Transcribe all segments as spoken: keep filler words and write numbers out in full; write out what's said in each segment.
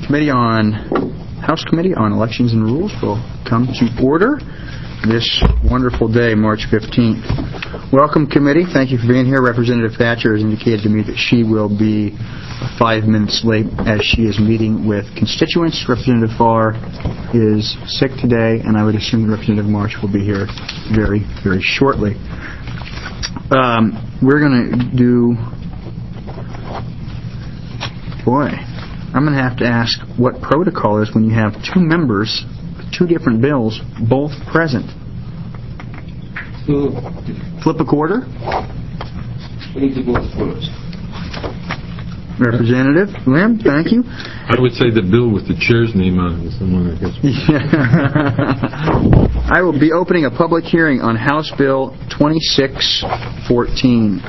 Committee on House Committee on Elections and Rules will come to order this wonderful day, March fifteenth. Welcome, committee. Thank you for being here. Representative Thatcher has indicated to me that she will be five minutes late as she is meeting with constituents. Representative Farr is sick today, and I would assume Representative March will be here very, very shortly. Um, we're going to do... Boy, I'm going to have to ask what protocol is when you have two members, two different bills, both present. So, Flip a quarter. we need to go first. Representative Lim, thank you. I would say the bill with the chair's name on it is the one that gets me. I will be opening a public hearing on House Bill twenty-six fourteen.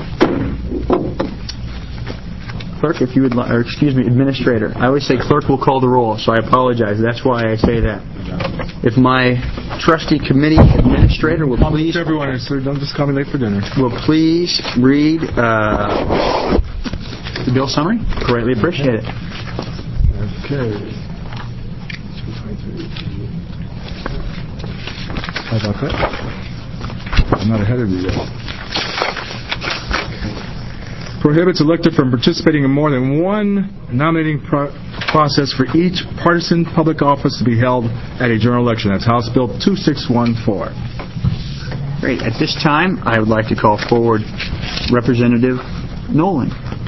Clerk, if you would, li- or excuse me, Administrator. I always say clerk will call the roll, so I apologize. That's why I say that. If my trusty committee administrator will please, everyone, sir, don't just call me late for dinner. will please read uh, the bill summary. Greatly appreciate it. Okay. How about that? I'm not ahead of you yet. Prohibits elected from participating in more than one nominating pro- process for each partisan public office to be held at a general election. That's House Bill two six one four. Great. At this time, I would like to call forward Representative Nolan.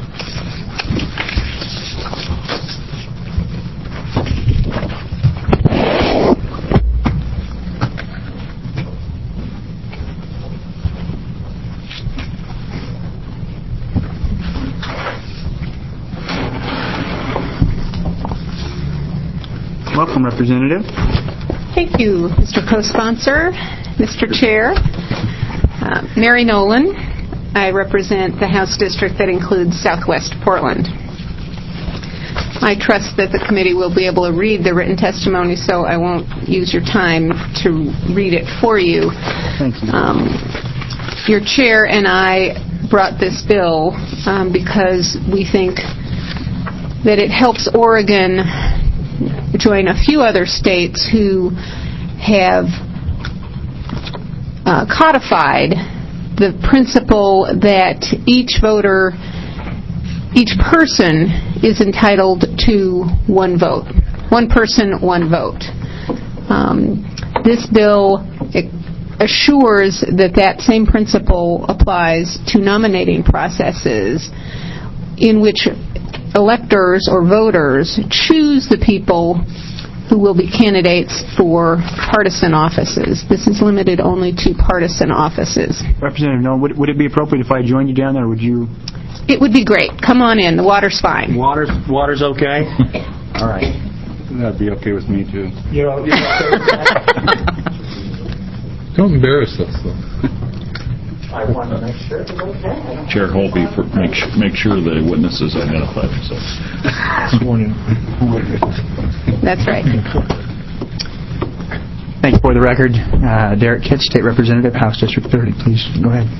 Welcome, Representative. Thank you, Mister Co-Sponsor, Mister Chair. Uh, Mary Nolan. I represent the House District that includes Southwest Portland. I trust that the committee will be able to read the written testimony, so I won't use your time to read it for you. Thank you. Um, your chair and I brought this bill um, because we think that it helps Oregon join a few other states who have uh, codified the principle that each voter, each person is entitled to one vote. One person, one vote. Um, this bill assures that that same principle applies to nominating processes in which electors or voters choose the people who will be candidates for partisan offices. This is limited only to partisan offices. Representative Nolan, would, would it be appropriate if I joined you down there? Would you? It would be great. Come on in. The water's fine. Water's, water's okay? All right. That'd be okay with me, too. You're, you're okay with that? Don't embarrass us, though. I want to make sure it's okay. Chair Holby, for, make, sh- make sure the witnesses identify themselves. Sworn in. That's right. Thank you. For the record, uh, Derek Kitts, State Representative, House District thirty. Please go ahead.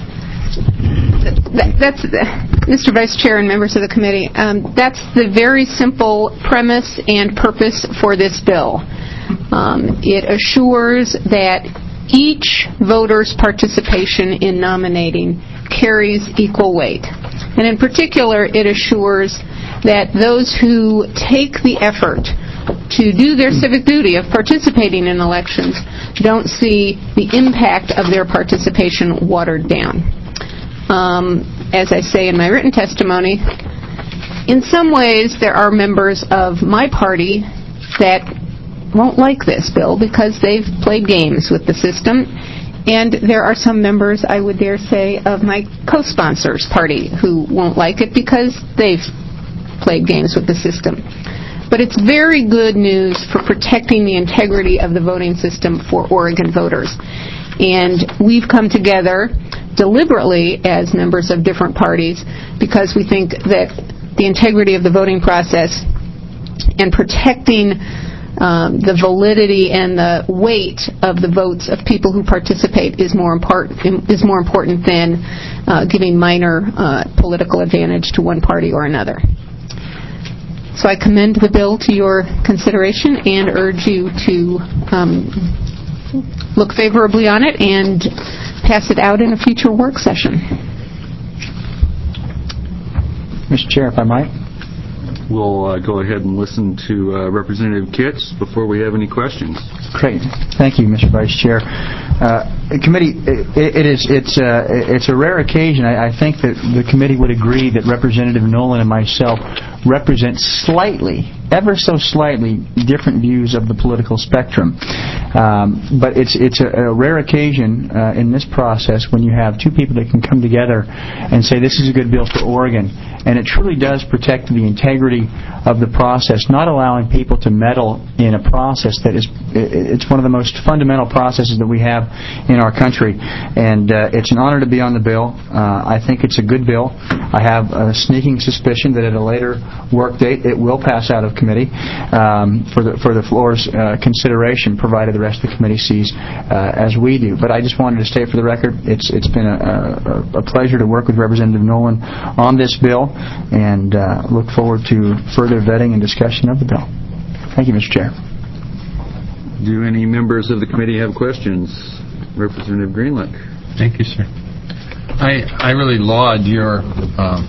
That, that's the, Mister Vice Chair and members of the committee. Um, that's the very simple premise and purpose for this bill. Um, it assures that each voter's participation in nominating carries equal weight. And in particular, it assures that those who take the effort to do their civic duty of participating in elections don't see the impact of their participation watered down. Um, as I say in my written testimony, in some ways there are members of my party that won't like this bill because they've played games with the system, and there are some members, I would dare say, of my co-sponsors' party who won't like it because they've played games with the system. But it's very good news for protecting the integrity of the voting system for Oregon voters. And we've come together deliberately as members of different parties because we think that the integrity of the voting process and protecting Um, the validity and the weight of the votes of people who participate is more important is more important than uh, giving minor uh, political advantage to one party or another. So I commend the bill to your consideration and urge you to um, look favorably on it and pass it out in a future work session. Mister Chair, if I might. We'll uh, go ahead and listen to uh, Representative Kitts before we have any questions. Great. Thank you, Mister Vice Chair. Uh, committee, it, it is it's uh, it's a rare occasion. I, I think that the committee would agree that Representative Nolan and myself represent slightly, ever so slightly, different views of the political spectrum. Um, but it's it's a, a rare occasion uh, in this process when you have two people that can come together and say this is a good bill for Oregon. And it truly does protect the integrity of the process, not allowing people to meddle in a process that is, it's one of the most fundamental processes that we have in our country. And uh, it's an honor to be on the bill. Uh, I think it's a good bill. I have a sneaking suspicion that at a later work date it will pass out of committee um, for the for the floor's uh, consideration, provided the rest of the committee sees uh, as we do. But I just wanted to state for the record, it's it's been a, a, a pleasure to work with Representative Nolan on this bill, and uh, look forward to further vetting and discussion of the bill. Thank you, Mister Chair. Do any members of the committee have questions? Representative Greenlick. Thank you, sir. I I really laud your um,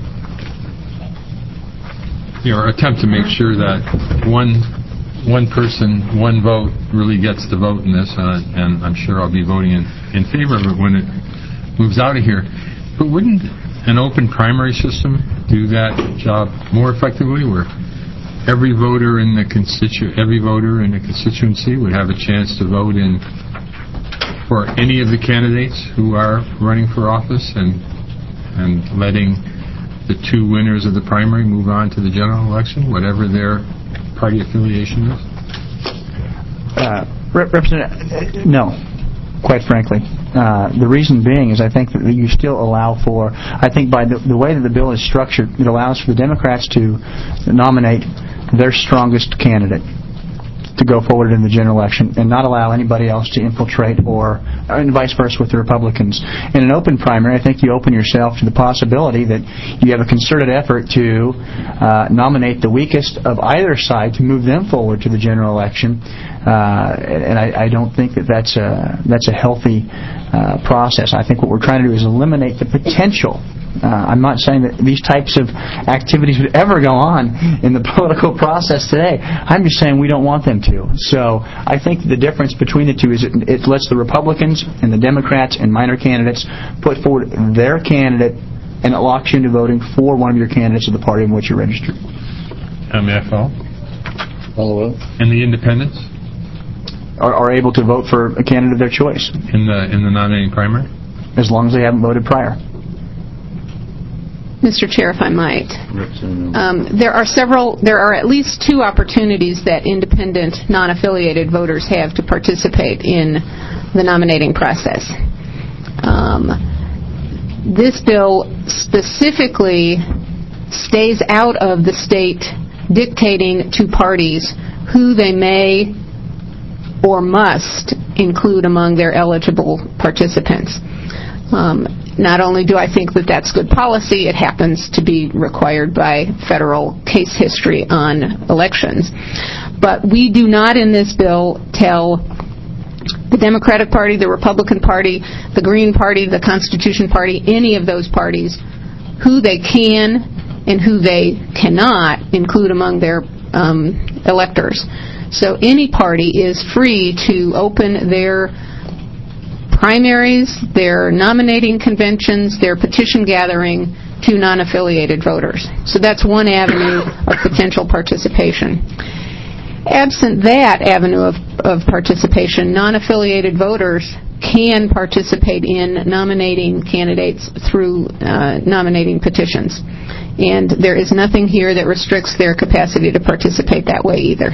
your attempt to make sure that one one person, one vote really gets the vote in this, uh, and I'm sure I'll be voting in, in favor of it when it moves out of here. But wouldn't an open primary system do that job more effectively, where every voter in the constitu- every voter in the constituency would have a chance to vote in for any of the candidates who are running for office, and and letting the two winners of the primary move on to the general election, whatever their party affiliation is? Uh, Representative, no, quite frankly. Uh, the reason being is I think that you still allow for, I think by the, the way that the bill is structured, it allows for the Democrats to nominate their strongest candidate to go forward in the general election and not allow anybody else to infiltrate, or and vice versa with the Republicans. In an open primary, I think you open yourself to the possibility that you have a concerted effort to uh, nominate the weakest of either side to move them forward to the general election. Uh, and I, I don't think that that's a, that's a healthy uh, process. I think what we're trying to do is eliminate the potential. Uh, I'm not saying that these types of activities would ever go on in the political process today. I'm just saying we don't want them to. So I think the difference between the two is it, it lets the Republicans and the Democrats and minor candidates put forward their candidate, and it locks you into voting for one of your candidates of the party in which you're registered. M F L? Follow up. And the independents? Are, are able to vote for a candidate of their choice. In the in the nominating primary? As long as they haven't voted prior. Mister Chair, if I might. Um, there are several, there are at least two opportunities that independent, non-affiliated voters have to participate in the nominating process. Um, this bill specifically stays out of the state dictating to parties who they may or must include among their eligible participants. Um, Not only do I think that that's good policy, it happens to be required by federal case history on elections. But we do not in this bill tell the Democratic Party, the Republican Party, the Green Party, the Constitution Party, any of those parties, who they can and who they cannot include among their um, electors. So any party is free to open their primaries, their nominating conventions, their petition gathering to non-affiliated voters. So that's one avenue of potential participation. Absent that avenue of, of participation, non-affiliated voters can participate in nominating candidates through uh, nominating petitions. And there is nothing here that restricts their capacity to participate that way either.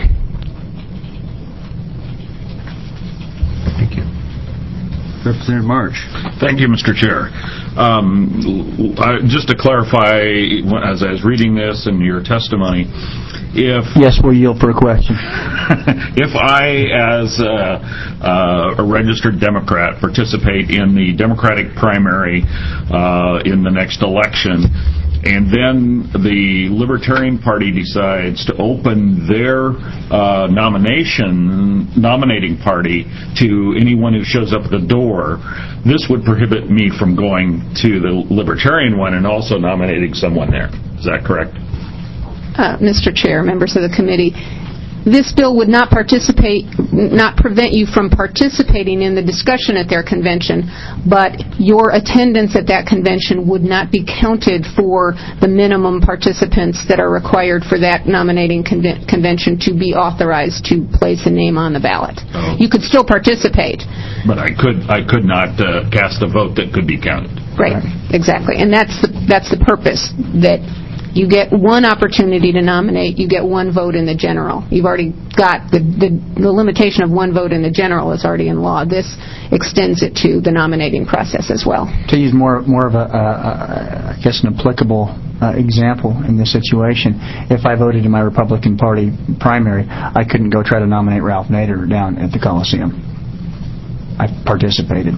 Thank you. Representative March. Thank you, Mister Chair. Um, I, just to clarify, as I was reading this and your testimony, if yes, we'll yield for a question. if I, as a, a registered Democrat, participate in the Democratic primary uh, in the next election, and then the Libertarian Party decides to open their uh, nomination, nominating party to anyone who shows up at the door, this would prohibit me from going to the Libertarian one and also nominating someone there. Is that correct? Uh, Mister Chair, members of the committee, this bill would not participate, not prevent you from participating in the discussion at their convention, but your attendance at that convention would not be counted for the minimum participants that are required for that nominating conven- convention to be authorized to place a name on the ballot. Oh. You could still participate. But I could I could not uh, cast a vote that could be counted. Right, exactly. And that's the, that's the purpose, that you get one opportunity to nominate, you get one vote in the general. You've already got the, the, the limitation of one vote in the general is already in law. This extends it to the nominating process as well. To use more more of a, a, a I guess, an applicable uh, example in this situation, if I voted in my Republican Party primary, I couldn't go try to nominate Ralph Nader down at the Coliseum. I participated.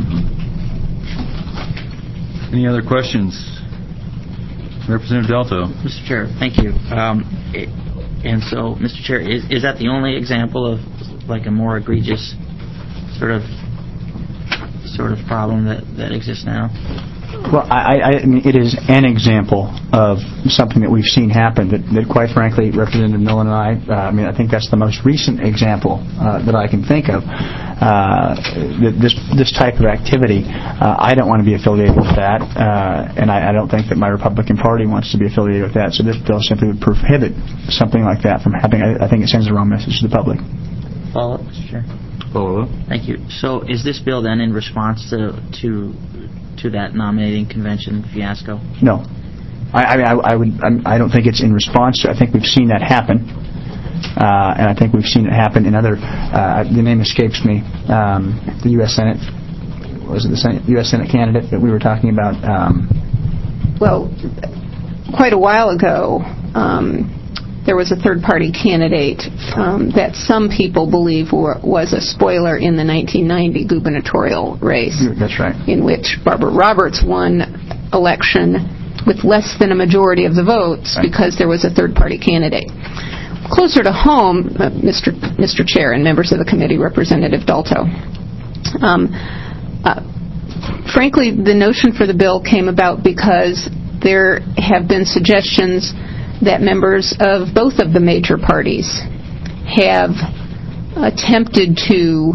Mm-hmm. Any other questions? Representative Delto. Mister Chair, thank you. Um, it, and so, Mister Chair, is, is that the only example of like a more egregious sort of sort of problem that, that exists now? Well, I, I mean, it is an example of something that we've seen happen that, that quite frankly, Representative Millen and I, uh, I mean, I think that's the most recent example uh, that I can think of. Uh, this this type of activity, uh, I don't want to be affiliated with that, uh, and I, I don't think that my Republican Party wants to be affiliated with that, so this bill simply would prohibit something like that from happening. I, I think it sends the wrong message to the public. Follow up, Mister Chair. Follow up. Thank you. So is this bill then in response to to to that nominating convention fiasco? No. I, I, I would. I'm, I don't think it's in response to. I think we've seen that happen, uh, and I think we've seen it happen in other. Uh, the name escapes me. Um, the U S Senate was it the Senate, U S Senate candidate that we were talking about? Um, Well, quite a while ago, um, there was a third-party candidate um, that some people believe were, was a spoiler in the nineteen ninety gubernatorial race. That's right. In which Barbara Roberts won election with less than a majority of the votes right. because there was a third-party candidate. Closer to home, uh, Mister Mister Chair and members of the committee, Representative Dalto, um, uh, frankly, the notion for the bill came about because there have been suggestions that members of both of the major parties have attempted to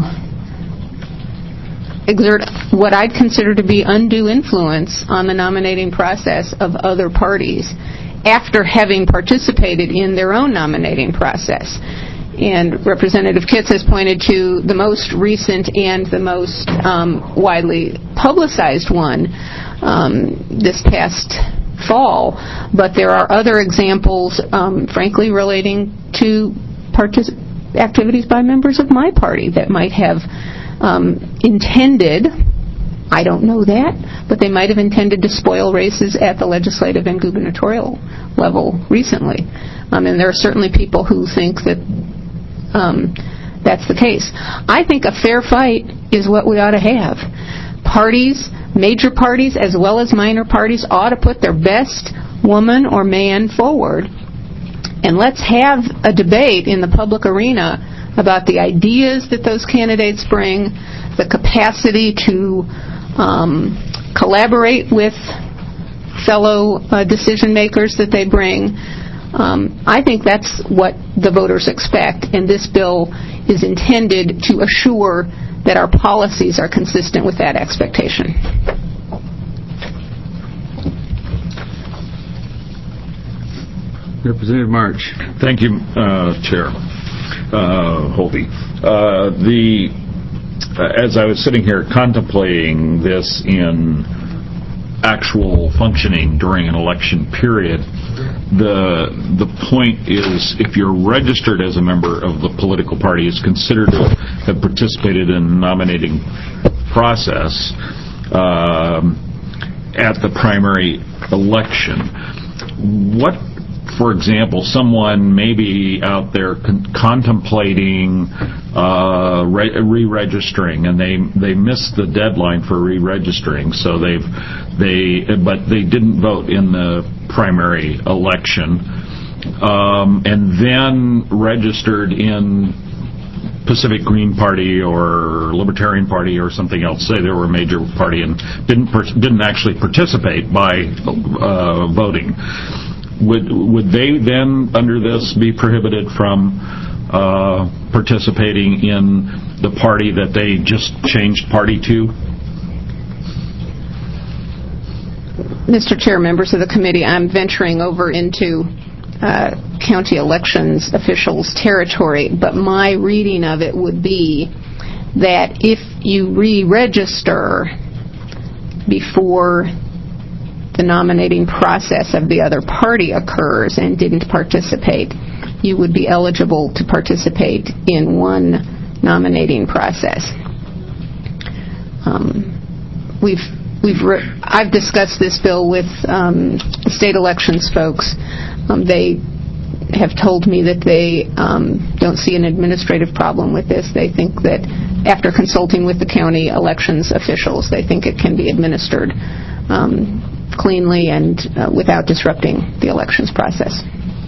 exert what I'd consider to be undue influence on the nominating process of other parties after having participated in their own nominating process. And Representative Kitts has pointed to the most recent and the most um, widely publicized one um, this past fall, but there are other examples, um, frankly, relating to partic- activities by members of my party that might have um, intended, I don't know that, but they might have intended to spoil races at the legislative and gubernatorial level recently. Um, and there are certainly people who think that um, that's the case. I think a fair fight is what we ought to have. Parties, major parties as well as minor parties, ought to put their best woman or man forward. And let's have a debate in the public arena about the ideas that those candidates bring, the capacity to um, collaborate with fellow uh, decision makers that they bring. Um, I think that's what the voters expect, and this bill is intended to assure that our policies are consistent with that expectation. Representative March. Thank you, uh, Chair uh, Holby. Uh, the uh, as I was sitting here contemplating this in actual functioning during an election period, the the point is, if you're registered as a member of the political party, is considered to have participated in the nominating process um, at the primary election. What for example, someone maybe out there con- contemplating uh, re- re-registering, and they they missed the deadline for re-registering, so they've they but they didn't vote in the primary election, um, and then registered in Pacific Green Party or Libertarian Party or something else. Say they were a major party and didn't per- didn't actually participate by uh, voting. Would would they then, under this, be prohibited from uh, participating in the party that they just changed party to? Mister Chair, members of the committee, I'm venturing over into uh, county elections officials' territory, but my reading of it would be that if you re-register before the nominating process of the other party occurs and didn't participate, you would be eligible to participate in one nominating process. Um, we've we've re- I've discussed this bill with um, state elections folks. Um, they have told me that they um, don't see an administrative problem with this. They think that after consulting with the county elections officials, they think it can be administered um, cleanly and uh, without disrupting the elections process.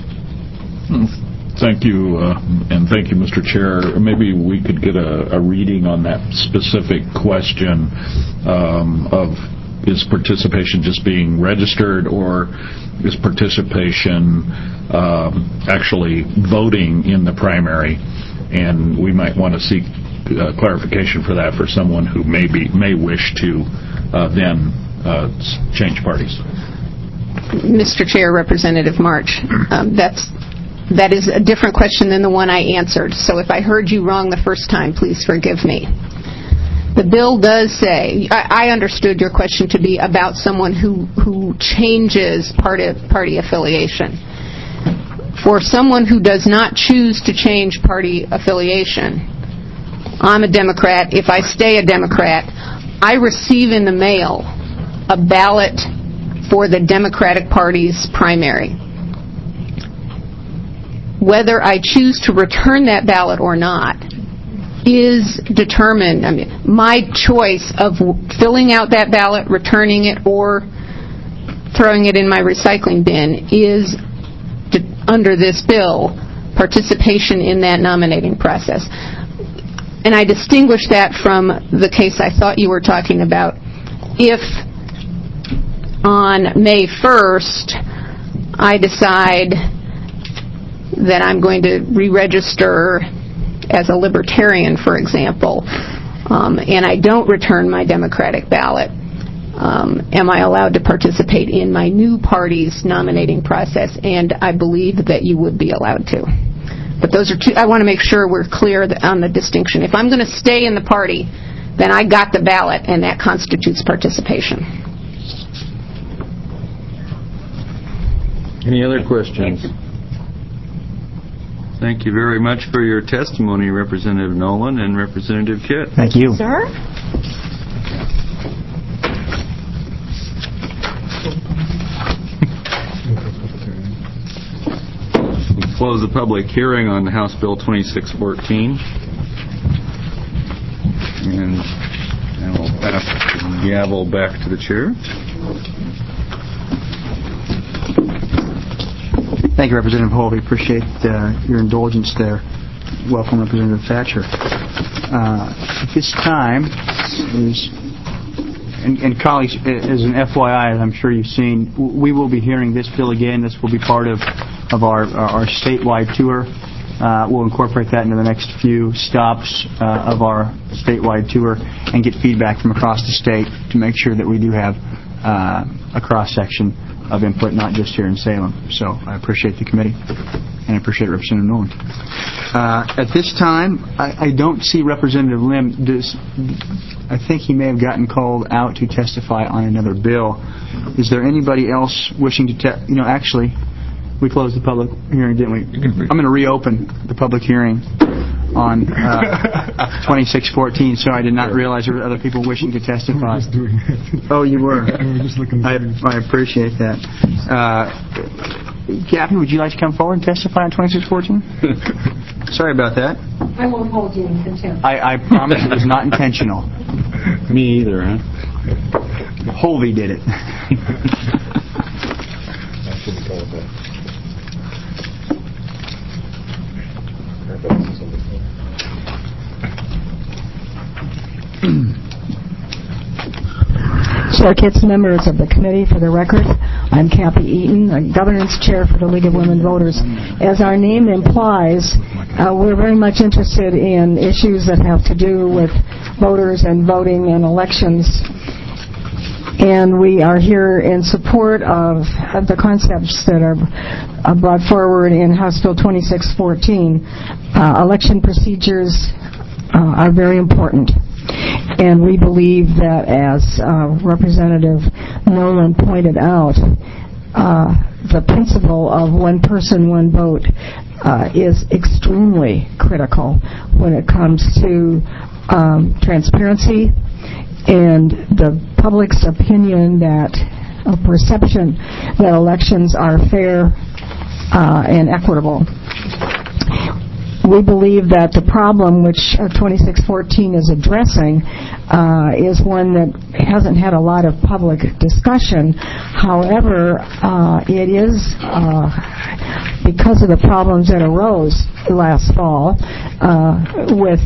Thank you, uh, and thank you, Mister Chair. Maybe we could get a, a reading on that specific question um, of is participation just being registered, or is participation um, actually voting in the primary? And we might want to seek uh, clarification for that for someone who may be, may wish to uh, then Uh, change parties. Mister Chair, Representative March, um, that's that is a different question than the one I answered. So if I heard you wrong the first time, please forgive me. The bill does say, I, I understood your question to be about someone who, who changes party, party affiliation. For someone who does not choose to change party affiliation, I'm a Democrat. If I stay a Democrat, I receive in the mail a ballot for the Democratic Party's primary. Whether I choose to return that ballot or not is determined. I mean, my choice of filling out that ballot, returning it, or throwing it in my recycling bin is, de- under this bill, participation in that nominating process. And I distinguish that from the case I thought you were talking about. If on May first, I decide that I'm going to re-register as a Libertarian, for example, um, and I don't return my Democratic ballot, um, am I allowed to participate in my new party's nominating process? And I believe that you would be allowed to. But those are two. I want to make sure we're clear on the distinction. If I'm going to stay in the party, then I got the ballot, and that constitutes participation. Any other questions? Thank you very much for your testimony, Representative Nolan and Representative Kitt. Thank you. Sir? We close the public hearing on House Bill twenty-six fourteen. And I will pass the gavel back to the chair. Thank you, Representative Hall. We appreciate uh, your indulgence there. Welcome, Representative Thatcher. Uh, at this time, is, and, and colleagues, as an F Y I, as I'm sure you've seen, we will be hearing this bill again. This will be part of, of our, our statewide tour. Uh, we'll incorporate that into the next few stops uh, of our statewide tour and get feedback from across the state to make sure that we do have uh, a cross-section of input, not just here in Salem. So I appreciate the committee, and I appreciate Representative Nolan. Uh, at this time, I, I don't see Representative Lim. Does, I think he may have gotten called out to testify on another bill. Is there anybody else wishing to te- you know, actually, we closed the public hearing, didn't we? I'm going to reopen the public hearing on uh, twenty-six fourteen, so I did not realize there were other people wishing to testify. Just doing it. Oh, you were? We were just looking I, I appreciate that. Uh, Captain, would you like to come forward and testify on twenty-six fourteen? Sorry about that. I won't hold you in contempt. I, I promise it was not intentional. Me either, huh? Holvey did it. Chair Kitts, members of the committee, for the record, I'm Kathy Eaton, the governance chair for the League of Women Voters. As our name implies, uh, we're very much interested in issues that have to do with voters and voting and elections. And we are here in support of, of the concepts that are uh, brought forward in House Bill twenty-six fourteen. Uh, election procedures uh, are very important. And we believe that, as uh, Representative Nolan pointed out, uh, the principle of one person, one vote uh, is extremely critical when it comes to um, transparency and the public's opinion that, a perception that elections are fair uh, and equitable. We believe that the problem which uh, twenty-six fourteen is addressing uh, is one that hasn't had a lot of public discussion. However, uh, it is uh, because of the problems that arose last fall uh, with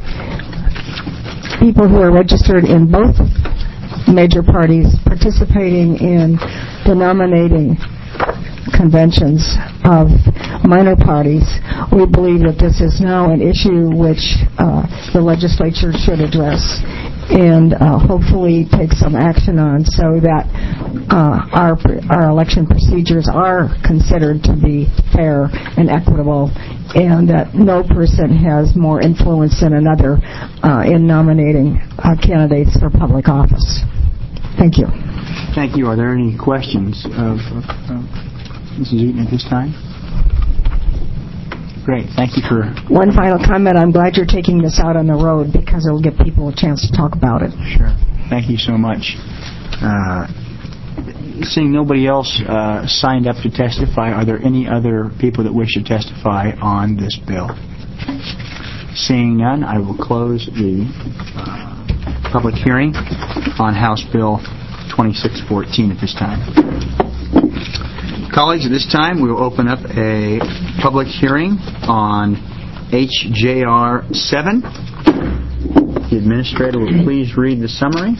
people who are registered in both major parties participating in the nominating conventions of minor parties. We believe that this is now an issue which uh, the legislature should address and uh, hopefully take some action on, so that uh, our our election procedures are considered to be fair and equitable, and that no person has more influence than another uh, in nominating uh, candidates for public office. Thank you. Thank you. Are there any questions of uh, Missus Eaton at this time? Great. Thank you for... One final comment. I'm glad you're taking this out on the road because it'll give people a chance to talk about it. Sure. Thank you so much. Uh, seeing nobody else uh, signed up to testify, are there any other people that wish to testify on this bill? Seeing none, I will close the uh, public hearing on House Bill twenty-six fourteen at this time. Colleagues, at this time we will open up a public hearing on H J R seven. The administrator will please read the summary.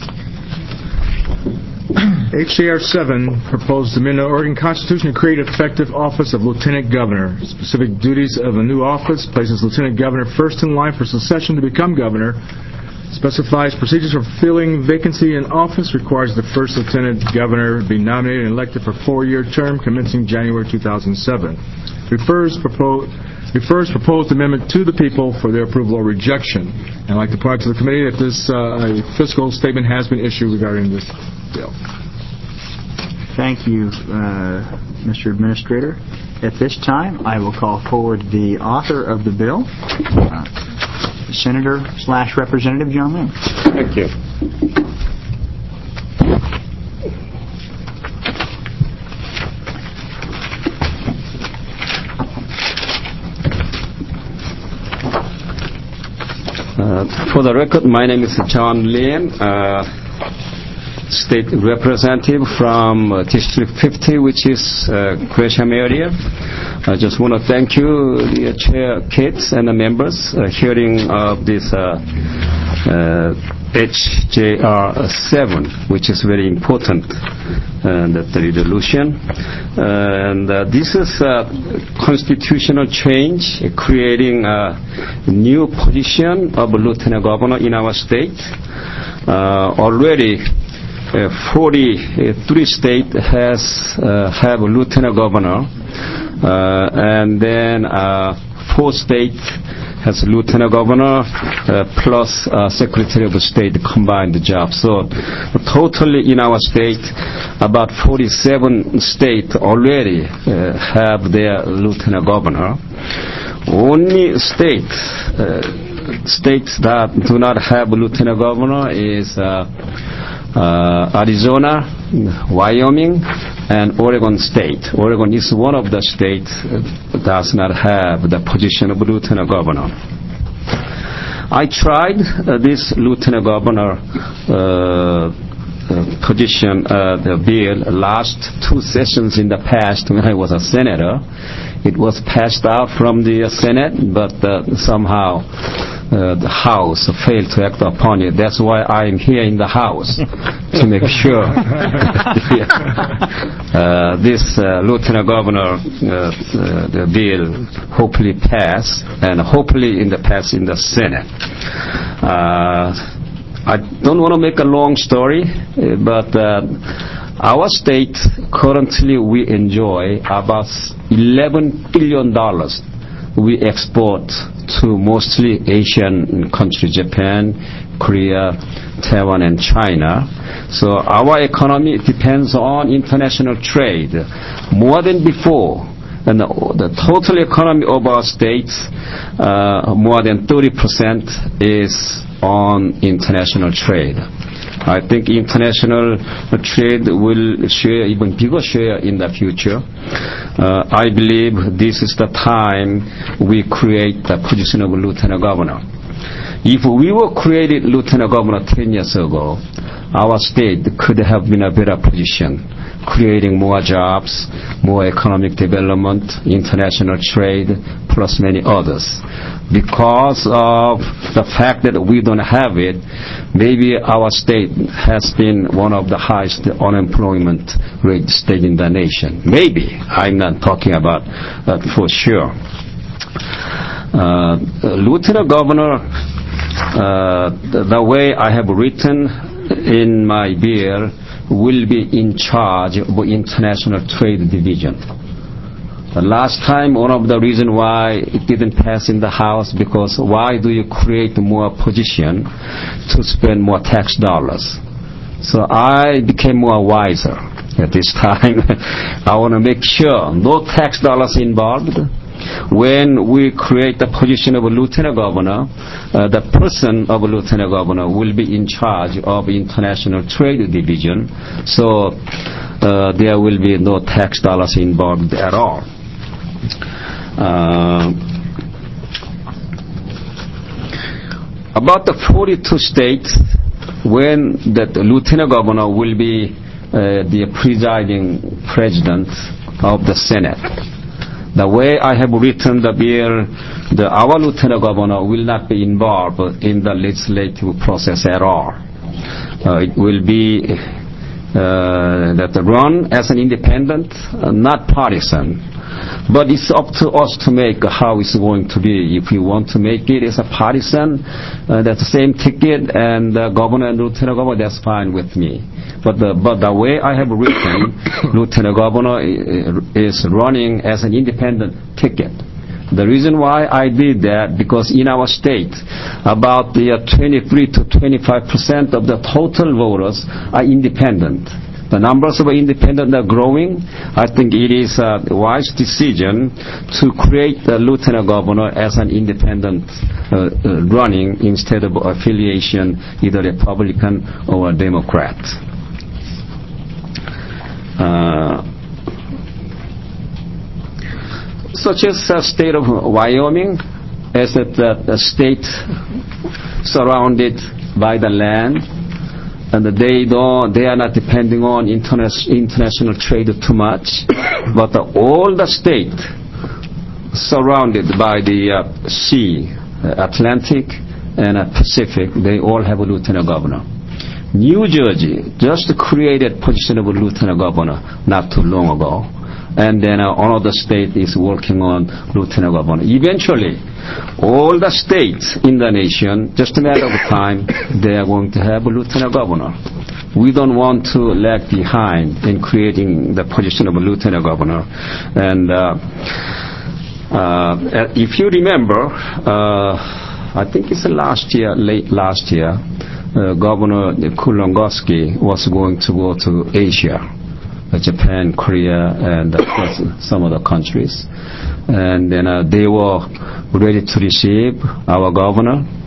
H J R seven proposed to amend the Oregon Constitution to create effective office of Lieutenant Governor. Specific duties of a new office places Lieutenant Governor first in line for succession to become Governor. Specifies procedures for filling vacancy in office. Requires the first Lieutenant Governor be nominated and elected for four-year term commencing January two thousand seven. Refers, propose, refers proposed amendment to the people for their approval or rejection. And I'd like to point out to the committee that this uh, a fiscal statement has been issued regarding this bill. Thank you, uh, Mister Administrator. At this time, I will call forward the author of the bill, uh, Senator slash Representative John Lim. Thank you. Uh, for the record, my name is John Lim, uh, State Representative from uh, District fifty, which is uh, Gresham area. I just want to thank you, the Chair Kitts and the members, uh, hearing of this uh, uh, H J R seven, which is very important, uh, the, the resolution. Uh, and uh, this is a constitutional change, uh, creating a new position of Lieutenant Governor in our state. Uh, already, uh, forty-three states has uh, have a Lieutenant Governor. Uh, and then uh, four states has Lieutenant Governor uh, plus uh, Secretary of State combined job. So totally in our state, about forty-seven states already uh, have their Lieutenant Governor. Only state uh, states that do not have a Lieutenant Governor is uh, uh, Arizona, Wyoming, and Oregon State. Oregon is one of the states that does not have the position of lieutenant governor. I tried uh, this lieutenant governor uh, uh, position, uh, the bill, last two sessions in the past when I was a senator. It was passed out from the Senate, but uh, somehow uh, the House failed to act upon it. That's why I am here in the House, to make sure uh, this uh, Lieutenant Governor uh, uh, the bill hopefully pass, and hopefully in the pass in the Senate. Uh, I don't want to make a long story, uh, but uh, our state currently we enjoy about eleven billion dollars we export to mostly Asian countries, Japan, Korea, Taiwan, and China. So our economy depends on international trade more than before. And the, the total economy of our states, uh, more than thirty percent is on international trade. I think international trade will share even bigger share in the future. Uh, I believe this is the time we create the position of lieutenant governor. If we were created lieutenant governor ten years ago, our state could have been a better position, creating more jobs, more economic development, international trade, plus many others. Because of the fact that we don't have it, maybe our state has been one of the highest unemployment rate state in the nation. Maybe. I'm not talking about that for sure. Uh, Lieutenant Governor, uh, the, the way I have written in my bill, will be in charge of international trade division. The last time, one of the reasons why it didn't pass in the House, because why do you create more position to spend more tax dollars? So I became more wiser at this time. I want to make sure no tax dollars involved. When we create the position of a lieutenant governor, uh, the person of a lieutenant governor will be in charge of international trade division, so uh, there will be no tax dollars involved at all. Uh, about the forty-two states, when the lieutenant governor will be uh, the presiding president of the Senate. The way I have written the bill, the, our lieutenant governor will not be involved in the legislative process at all. Uh, it will be uh, that run as an independent, uh, not partisan. But it's up to us to make how it's going to be. If we want to make it as a partisan, uh, that's the same ticket, and the governor and lieutenant governor, that's fine with me. But the, but the way I have written, lieutenant governor is running as an independent ticket. The reason why I did that, because in our state, about the uh, twenty-three to twenty-five percent of the total voters are independent. The numbers of independent are growing. I think it is a wise decision to create the lieutenant governor as an independent uh, uh, running instead of affiliation, either Republican or a Democrat. Uh, such as the state of Wyoming, as a, a state surrounded by the land, and they don't, they are not depending on interna- international trade too much, but the, all the state surrounded by the uh, sea, uh, Atlantic and uh, Pacific, they all have a lieutenant governor. New Jersey just created position of a lieutenant governor not too long ago, and then uh, another state is working on lieutenant governor. Eventually, all the states in the nation, just a matter of time, they are going to have a lieutenant governor. We don't want to lag behind in creating the position of a lieutenant governor. And uh, uh, if you remember, uh, I think it's last year, late last year, uh, Governor Kulongoski was going to go to Asia, uh, Japan, Korea, and uh, some other countries. And then uh, they were ready to receive our governor.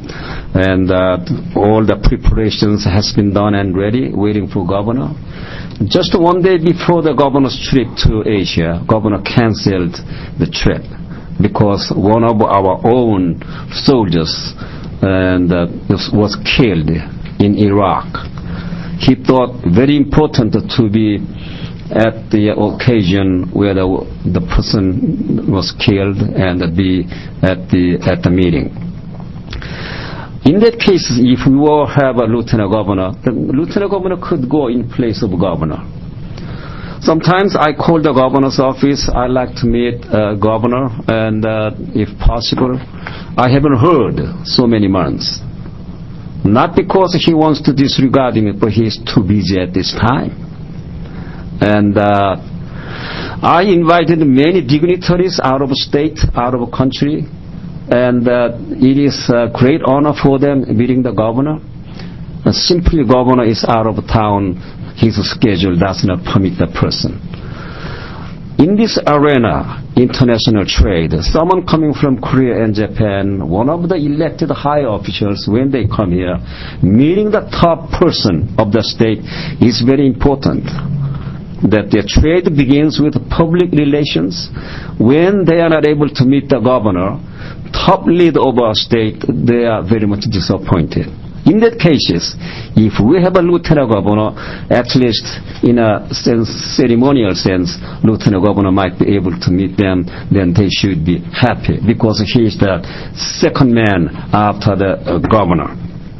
and uh, all the preparations has been done and ready, waiting for governor. Just one day before the governor's trip to Asia, governor canceled the trip because one of our own soldiers and uh, was killed in Iraq. He thought very important to be at the occasion where the, the person was killed and be at the at the meeting. In that case, if we will have a lieutenant governor, the lieutenant governor could go in place of governor. Sometimes I call the governor's office. I like to meet uh, governor, and uh, if possible, I haven't heard so many months. Not because he wants to disregard me, but he's too busy at this time. And uh, I invited many dignitaries out of state, out of country, and uh, it is a great honor for them meeting the governor. Uh, simply, governor is out of town. His schedule does not permit the person. In this arena, international trade, someone coming from Korea and Japan, one of the elected high officials, when they come here, meeting the top person of the state is very important. That their trade begins with public relations. When they are not able to meet the governor, top leader of our state, they are very much disappointed. In that cases, if we have a lieutenant governor, at least in a sense, ceremonial sense, lieutenant governor might be able to meet them, then they should be happy because he is the second man after the uh, governor.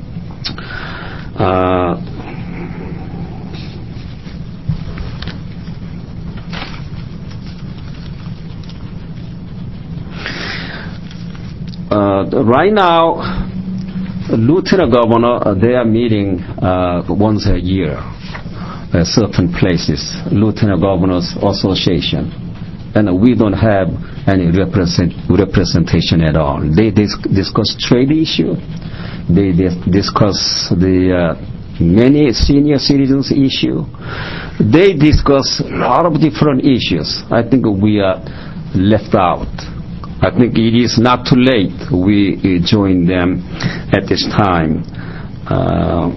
Uh, uh, right now, Lieutenant Governor, uh, they are meeting uh, once a year at certain places, Lieutenant Governors Association. And we don't have any represent, representation at all. They dis- discuss trade issue. They dis- discuss the uh, many senior citizens issue. They discuss a lot of different issues. I think we are left out. I think it is not too late we uh, join them at this time. Uh,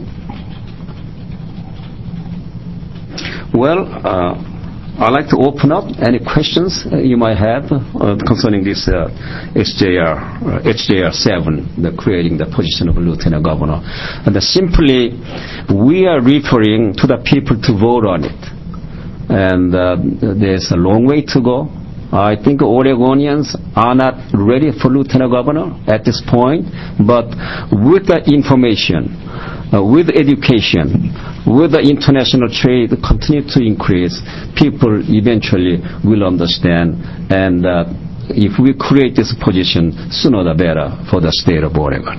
well, uh, I'd like to open up any questions uh, you might have uh, concerning this uh, H J R, uh, H J R seven, the creating the position of Lieutenant Governor. And uh, simply, we are referring to the people to vote on it. And uh, there's a long way to go. I think Oregonians are not ready for Lieutenant Governor at this point, but with the information, uh, with education, with the international trade continue to increase, people eventually will understand, and uh, if we create this position, sooner the better for the state of Oregon.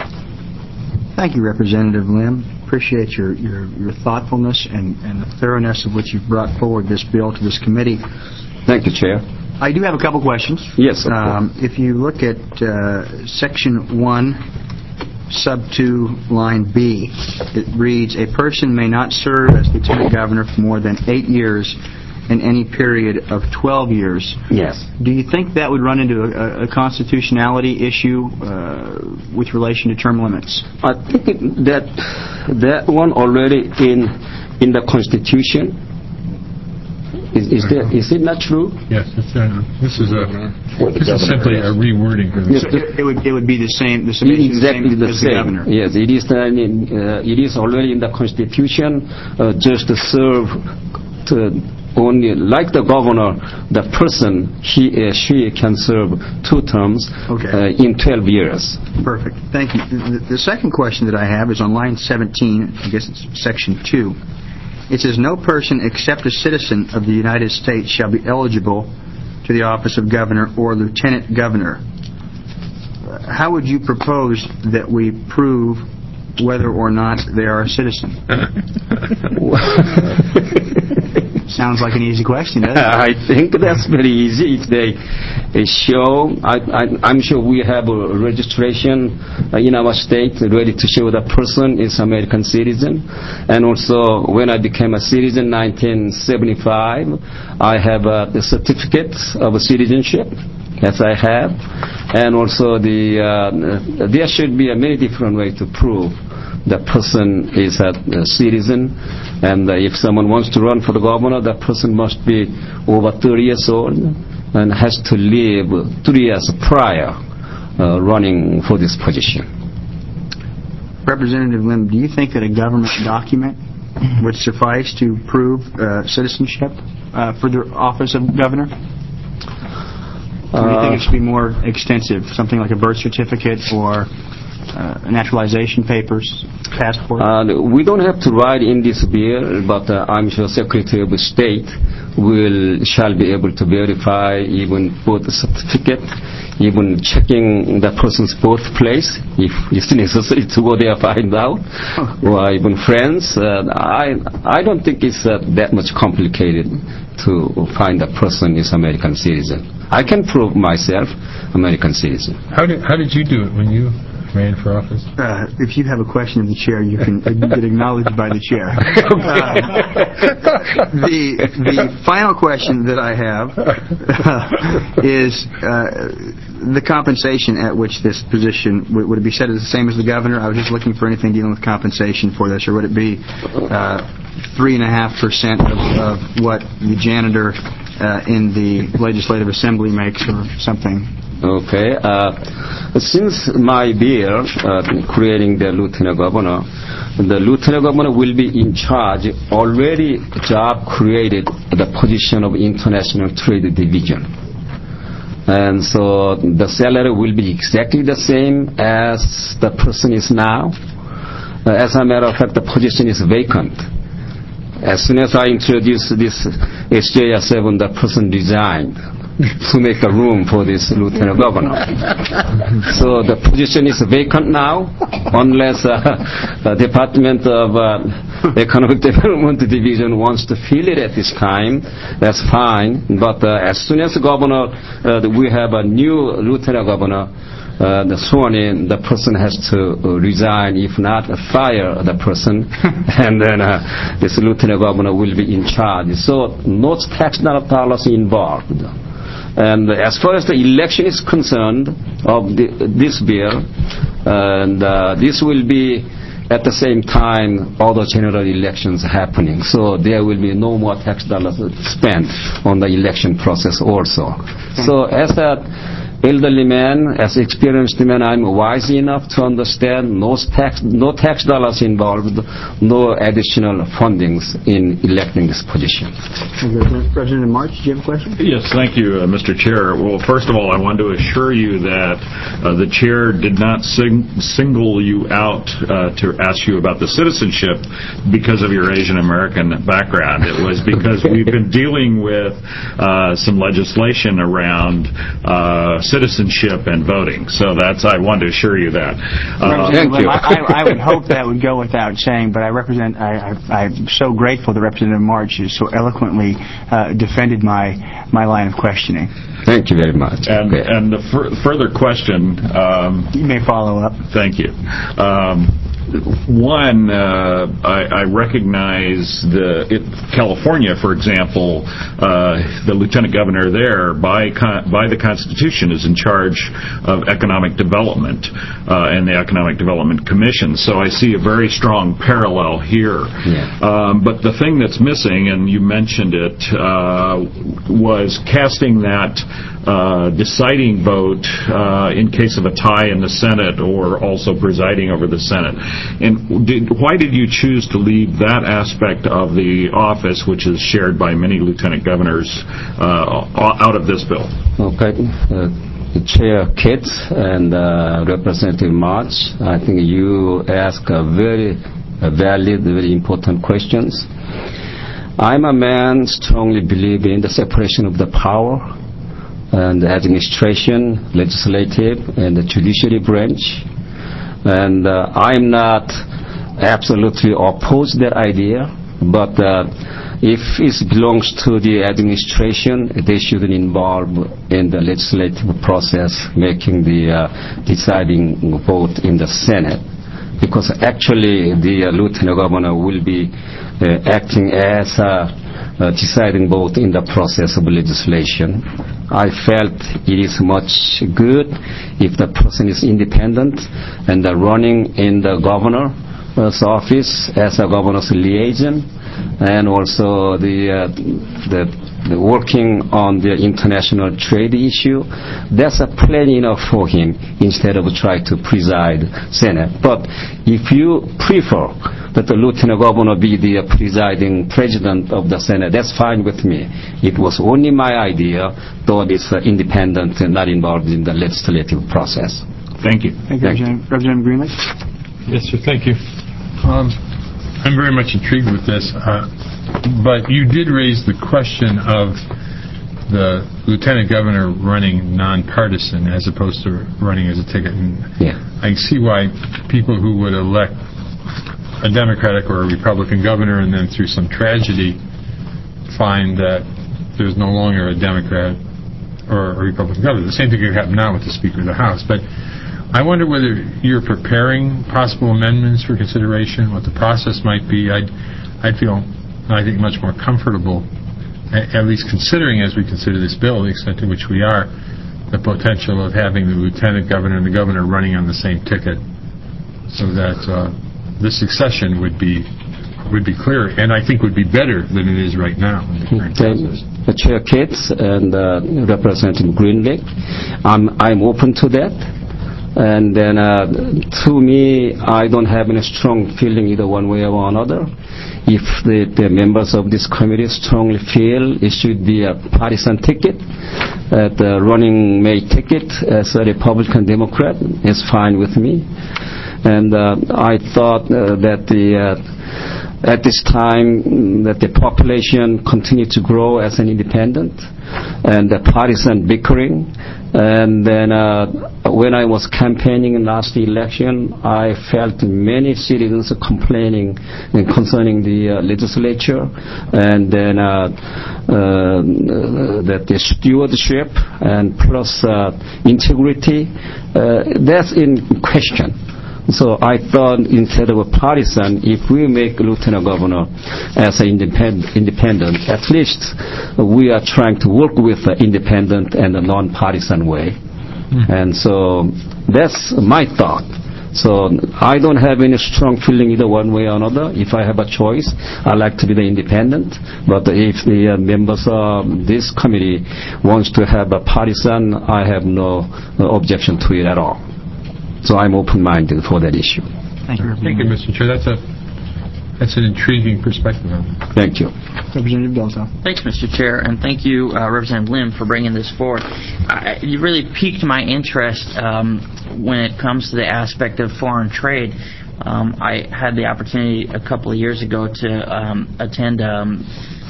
Thank you, Representative Lim. Appreciate your, your, your thoughtfulness and, and the thoroughness of which you've brought forward this bill to this committee. Thank you, Chair. I do have a couple questions. Yes, of um, if you look at uh, Section one, Sub two, Line B, it reads, a person may not serve as Lieutenant Governor for more than eight years in any period of twelve years. Yes. Do you think that would run into a, a constitutionality issue uh, with relation to term limits? I think it, that that one already in in the Constitution. Is, is, there, is it not true? Yes, it's, uh, this is a this is simply a rewording. Yes, it, it would it would be the same. The summation exactly the same the as same. The governor. Yes, it is. Uh, it is already in the Constitution. Uh, just to serve to only like the governor, the person he uh, she can serve two terms okay. uh, in twelve years. Perfect. Thank you. The, the second question that I have is on line seventeen. I guess it's section two. It says, no person except a citizen of the United States shall be eligible to the office of governor or lieutenant governor. How would you propose that we prove whether or not they are a citizen? Sounds like an easy question, doesn't it? I think that's very easy. If they, they show, I, I, I'm sure we have a registration uh, in our state ready to show that person is American citizen. And also, when I became a citizen in nineteen seventy-five, I have uh, the certificate of citizenship. Yes, I have. and also the uh, there should be a many different way to prove the person is a, a citizen, and uh, if someone wants to run for the governor, that person must be over thirty years old and has to live three years prior uh, running for this position. Representative Lim, do you think that a government document would suffice to prove uh, citizenship uh, for the office of governor? Or do you think it should be more extensive, something like a birth certificate or uh, naturalization papers, passport? Uh, we don't have to write in this bill, but uh, I'm sure Secretary of State will shall be able to verify even birth certificate, even checking the person's birthplace if it's necessary to go there find out, or even friends. Uh, I I don't think it's uh, that much complicated to find a person is American citizen. I can prove myself American citizen. How did how did you do it when you ran for office? Uh, if you have a question of the chair, you can you get acknowledged by the chair. Uh, the the final question that I have uh, is uh, the compensation at which this position would, would it be set as the same as the governor? I was just looking for anything dealing with compensation for this, or would it be uh, three and a half percent of, of what the janitor uh, in the Legislative Assembly makes, or something? Okay. Uh, since my bill uh, creating the lieutenant governor, the lieutenant governor will be in charge. Already, job created the position of international trade division, and so the salary will be exactly the same as the person is now. Uh, as a matter of fact, the position is vacant. As soon as I introduced this S J R seven, the person resigned to make a room for this lieutenant governor. So the position is vacant now, unless uh, the Department of uh, Economic Development Division wants to fill it at this time. That's fine. But uh, as soon as the governor, uh, we have a new lieutenant governor, Uh, the sworn in, the person has to uh, resign, if not uh, fire the person, and then uh, this lieutenant governor will be in charge. So no tax dollars involved. And as far as the election is concerned of the, this bill, and uh, this will be at the same time other general elections happening. So there will be no more tax dollars spent on the election process also. So as a elderly man, as experienced man, I'm wise enough to understand no tax, no tax dollars involved, no additional fundings in electing this position. President March, do you have a question? Yes, thank you, uh, Mister Chair. Well, first of all, I want to assure you that uh, the chair did not sing- single you out uh, to ask you about the citizenship because of your Asian American background. It was because we've been dealing with uh, some legislation around uh, citizenship and voting. So that's, I want to assure you that. Uh, Thank you. I, I would hope that would go without saying, but I represent, I, I, I'm so grateful that Representative March has so eloquently uh, defended my my line of questioning. Thank you very much. And, okay. and the fur- further question... Um, you may follow up. Thank you. Um, One, uh, I, I recognize the it, California, for example, uh, the lieutenant governor there, by con, by the Constitution, is in charge of economic development uh, and the Economic Development Commission. So I see a very strong parallel here. Yeah. Um, but the thing that's missing, and you mentioned it, uh, was casting that uh, deciding vote uh, in case of a tie in the Senate, or also presiding over the Senate. And did, why did you choose to leave that aspect of the office, which is shared by many lieutenant governors, uh, out of this bill? Okay. Uh, Chair Kitts and uh, Representative March, I think you ask a very uh, valid, very important questions. I'm a man strongly believe in the separation of the power and the administration, legislative, and the judiciary branch. And uh, I'm not absolutely opposed to that idea, but uh, if it belongs to the administration, they shouldn't involve in the legislative process, making the uh, deciding vote in the Senate. Because actually the uh, lieutenant governor will be uh, acting as a uh, deciding vote in the process of legislation. I felt it is much good if the person is independent and uh, running in the governor's office as a governor's liaison, and also the, uh, the, the working on the international trade issue. That's a plenty enough for him instead of try to preside Senate. But if you prefer that the lieutenant governor be the presiding president of the Senate, that's fine with me. It was only my idea, though it's uh, independent and not involved in the legislative process. Thank you. Thank you, Representative, Representative Greenlee. Yes, sir. Thank you. Um, I'm very much intrigued with this, uh, but you did raise the question of the lieutenant governor running nonpartisan as opposed to running as a ticket. And yeah. I see why people who would elect a Democratic or a Republican governor and then through some tragedy find that there's no longer a Democrat or a Republican governor. The same thing could happen now with the Speaker of the House. But I wonder whether you're preparing possible amendments for consideration, what the process might be. I'd, I'd feel, I think, much more comfortable, at, at least considering, as we consider this bill, the extent to which we are, the potential of having the lieutenant governor and the governor running on the same ticket, so that uh, the succession would be would be clearer, and I think would be better than it is right now in the current process. The Chair Cates and uh, Representative Greenlee, I'm I'm open to that. And then, uh, to me, I don't have any strong feeling either one way or another. If the, the members of this committee strongly feel it should be a partisan ticket, uh, the running mate ticket as a Republican Democrat, is fine with me. And uh, I thought uh, that the uh, at this time that the population continued to grow as an independent, and the partisan bickering. And then uh, when I was campaigning in last election, I felt many citizens complaining and concerning the uh, legislature, and then uh, uh, that the stewardship and plus uh, integrity, uh, that's in question. So I thought instead of a partisan, if we make Lieutenant Governor as an independent, independent, at least we are trying to work with an independent and a non-partisan way. Mm-hmm. And so that's my thought. So I don't have any strong feeling either one way or another. If I have a choice, I like to be the independent. But if the uh, members of this committee wants to have a partisan, I have no, no objection to it at all. So I'm open-minded for that issue. Thank you, Thank you, Mister Chair. That's a that's an intriguing perspective. Thank you, Representative Delto. Thanks, Mister Chair, and thank you, uh, Representative Lim, for bringing this forward. I, you really piqued my interest um, when it comes to the aspect of foreign trade. Um, I had the opportunity a couple of years ago to um, attend um,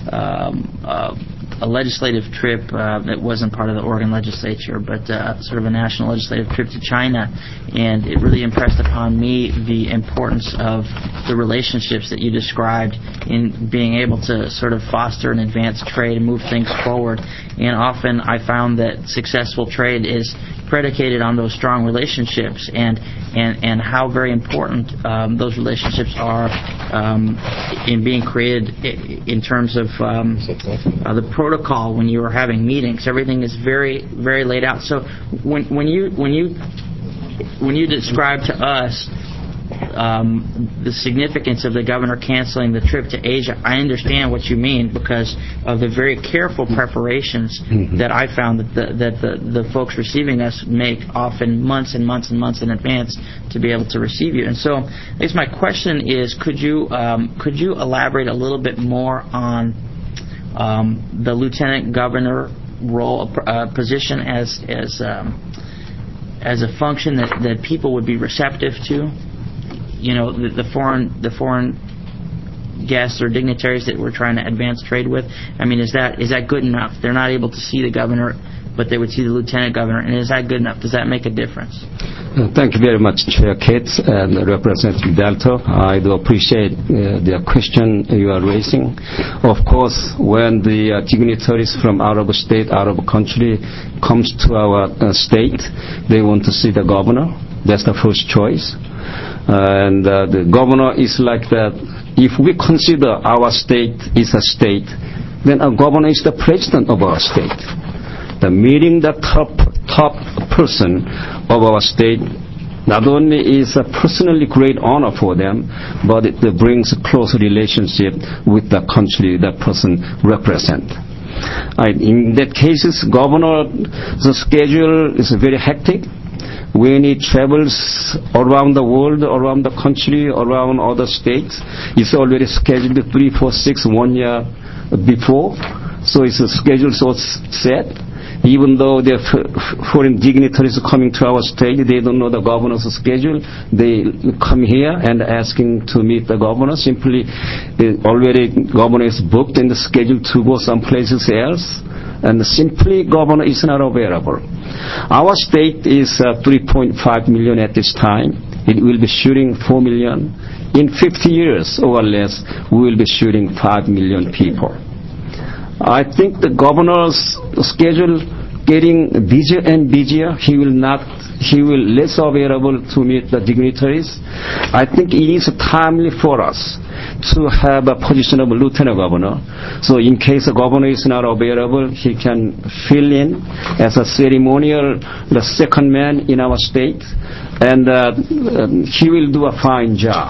um, uh, a legislative trip uh, that wasn't part of the Oregon legislature, but uh, sort of a national legislative trip to China, and it really impressed upon me the importance of the relationships that you described in being able to sort of foster and advance trade and move things forward. And often I found that successful trade is predicated on those strong relationships, and and, and how very important um, those relationships are um, in being created in terms of um, uh, the protocol when you are having meetings. Everything is very very laid out. So when when you when you when you describe to us um, the significance of the governor canceling the trip to Asia, I understand what you mean because of the very careful preparations mm-hmm. that I found that the that the, the folks receiving us make often months and months and months in advance to be able to receive you. And so I guess my question is, could you um, could you elaborate a little bit more on um, the lieutenant governor role uh, position as as um, as a function that, that people would be receptive to? You know, the, the foreign the foreign guests or dignitaries that we're trying to advance trade with. I mean, is that is that good enough? They're not able to see the governor, but they would see the lieutenant governor. And is that good enough? Does that make a difference? Uh, thank you very much, Chair Cates and Representative Delto. I do appreciate uh, the question you are raising. Of course, when the uh, dignitaries from out of state, out of country comes to our uh, state, they want to see the governor. That's the first choice. Uh, and uh, the governor is like that. If we consider our state is a state, then our governor is the president of our state. uh, meeting the top top person of our state not only is a personally great honor for them, but it brings a close relationship with the country that person represents. Uh, in that cases, governor's schedule is very hectic. When he travels around the world, around the country, around other states, it's already scheduled three, four, six, one year before. So it's a schedule so set. Even though the foreign dignitaries are coming to our state, they don't know the governor's schedule. They come here and asking to meet the governor. Simply, the already governor is booked and scheduled to go some places else. And simply, governor is not available. Our state is uh, three point five million at this time. It will be shooting four million. In fifty years or less, we will be shooting five million people. I think the governor's schedule getting busier and busier. He will not, he will less available to meet the dignitaries. I think it is timely for us to have a position of lieutenant governor. So in case the governor is not available, he can fill in as a ceremonial, the second man in our state, and uh, he will do a fine job.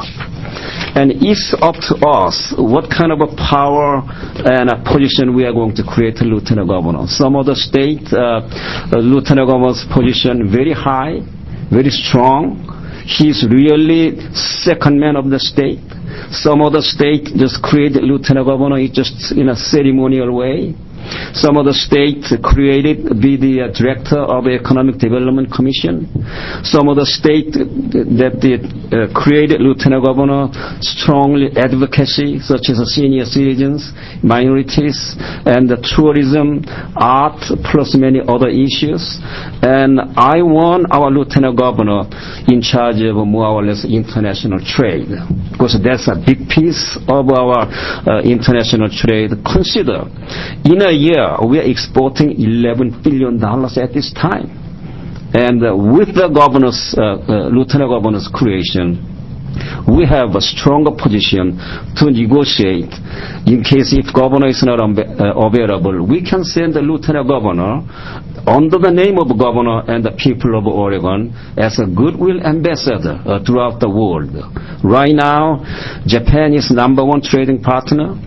And it's up to us what kind of a power and a position we are going to create a lieutenant governor. Some other state, uh, lieutenant governor's position very high, very strong. He's really second man of the state. Some other state just create lieutenant governor just in a ceremonial way. Some other state created be the uh, director of the Economic Development Commission. Some other state that did uh, created lieutenant governor strongly advocacy, such as senior citizens, minorities, and the tourism, art, plus many other issues. And I want our lieutenant governor in charge of more or less international trade, because that's a big piece of our uh, international trade. Consider, in a year, we are exporting eleven billion dollars at this time. And uh, with the governor's, uh, uh, lieutenant governor's creation, we have a stronger position to negotiate. In case if governor is not um, uh, available, we can send the lieutenant governor under the name of governor and the people of Oregon as a goodwill ambassador uh, throughout the world. Right now, Japan is number one trading partner.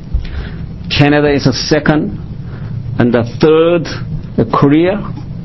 Canada is a second. And the third, uh, Korea.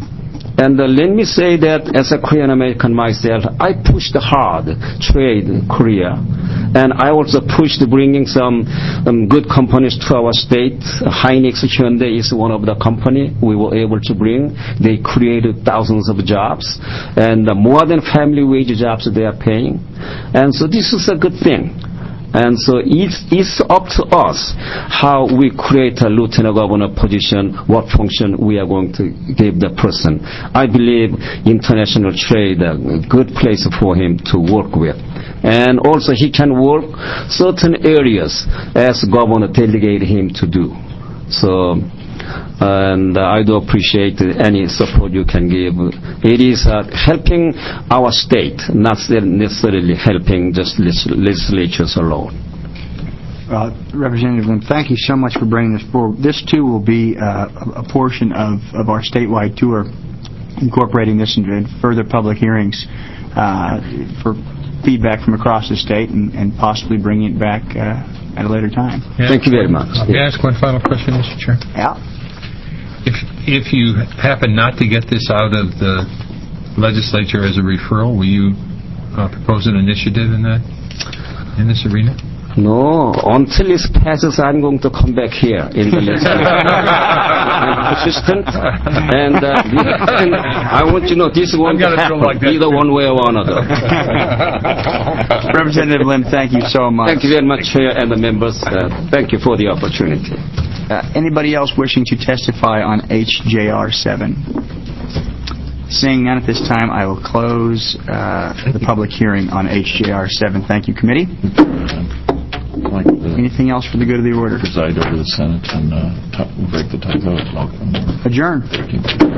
And uh, let me say that as a Korean American myself, I pushed hard trade in Korea. And I also pushed bringing some um, good companies to our state. Hynix Hyundai is one of the company we were able to bring. They created thousands of jobs. And uh, more than family wage jobs they are paying. And so this is a good thing. And so it's, it's up to us how we create a lieutenant governor position, what function we are going to give the person. I believe international trade a good place for him to work with. And also he can work certain areas as governor delegate him to do. So, and uh, I do appreciate any support you can give. It is uh, helping our state, not necessarily helping just legislatures alone. Uh, Representative Lim, thank you so much for bringing this forward. This, too, will be uh, a portion of, of our statewide tour, incorporating this into further public hearings uh, for feedback from across the state and, and possibly bringing it back uh, at a later time. Yeah. Thank you very much. May I ask one final question, Mister Chair? Yeah. If if you happen not to get this out of the legislature as a referral, will you uh, propose an initiative in that in this arena? No, until this passes, I'm going to come back here in the legislature. I'm persistent, and, uh, and I want you to know this won't happen like either one way or another. Representative Lim, thank you so much. Thank you very much, Chair and the members. Uh, thank you for the opportunity. Uh, anybody else wishing to testify on H J R seven? Seeing none at this time, I will close uh, the public hearing on H J R seven. Thank you, committee. Like the Anything else for the good of the order? preside over the Senate and uh, t- break the tie vote. Adjourn.